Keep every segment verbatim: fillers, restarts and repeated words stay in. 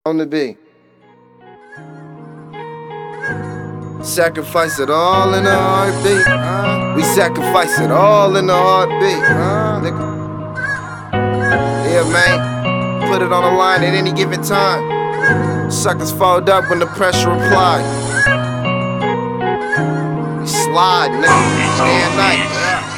On the beat. Sacrifice it all in a heartbeat. Uh, we sacrifice it all in a heartbeat. Uh, nigga. Yeah, man. Put it on the line at any given time. Suckers fold up when the pressure apply. We slide, nigga. Day and night.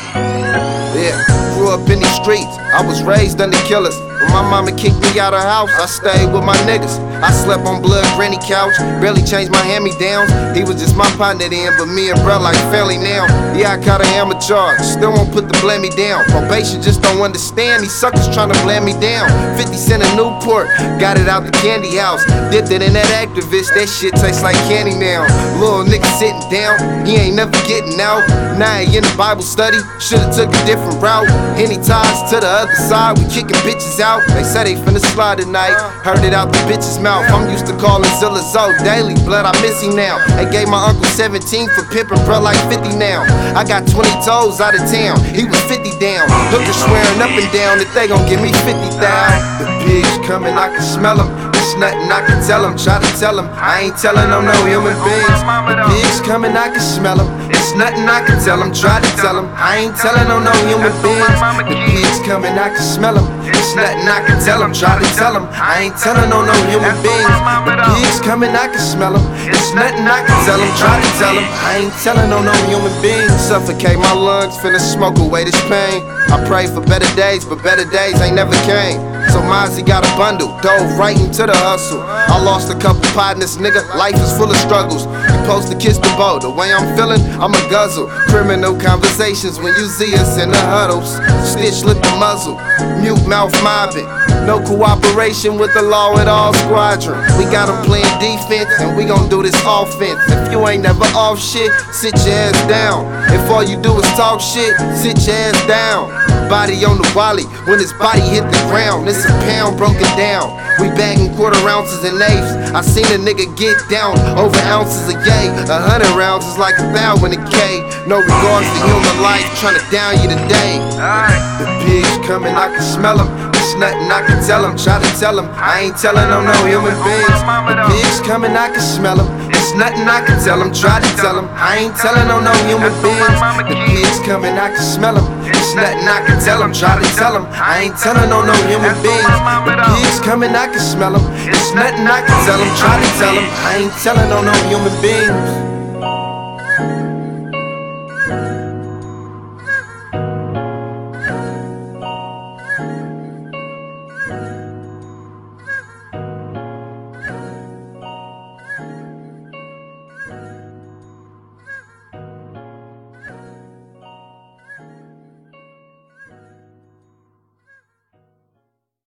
Yeah. Grew up in these streets. I was raised under killers. When my mama kicked me out of house, I stayed with my niggas. I slept on blood granny couch, barely changed my hand-me-downs. He was just my partner then, but me and bro like family now. Yeah, I caught a hammer charge, still won't put the blame me down. Probation just don't understand, these suckers tryna blame me down. fifty cent in Newport, got it out the candy house. Dipped it in that activist, that shit tastes like candy now. Little nigga sitting down, he ain't never getting out. Now he in the Bible study, should've took a different route. Any ties to the other side, we kicking bitches out. They say they finna slide tonight, heard it out the bitch's mouth. I'm used to calling Zilla Zoe daily, blood I miss him now. They gave my uncle seventeen for pimpin', bro like fifty now. I got twenty toes out of town, he was fifty down. Hookers swearing up and down that they gon' give me fifty thousand. The pigs coming, I can smell them. It's nothing I can tell them, try to tell them. I ain't telling them no human beings. The pigs coming, I can smell them. It's nothing I can tell them, try to tell them. I ain't telling them no human beings. The pigs coming, I can smell them. It's nothing I can tell them, try to tell them. I ain't telling them no human beings. The pigs coming, I can smell them. It's nothing I can tell them, try to tell them. I ain't telling them no human beings. Suffocate my lungs, finna smoke away this pain. I pray for better days, but better days ain't never came. So Mozzie got a bundle, dove right into the hustle. I lost a couple partners, nigga, life is full of struggles. You supposed to kiss the bow, the way I'm feeling, I'm a guzzle. Criminal conversations when you see us in the huddles. Stitch lit the muzzle, mute mouth mobbing. No cooperation with the law at all squadron. We got them playing defense, and we gon' do this offense. If you ain't never off shit, sit your ass down. If all you do is talk shit, sit your ass down. Body on the wally, when his body hit the ground, it's a pound broken down. We bagging quarter ounces and eighths. I seen a nigga get down over ounces of yay. A hundred rounds is like a thou in a K. No regards to human life, tryna down you today. The pigs coming, I can smell them. It's nothing I can tell them, try to tell them. I ain't telling them no human beings. The pigs coming, I can smell them. It's nothing I can tell them, try to tell them. I ain't telling them no human beings. The pigs coming, I can smell them. It's nothing I can tell them, try to tell them. I ain't telling them no human beings. The pigs coming, I can smell them. It's nothing I can tell them, try to tell them. I ain't telling them no human beings.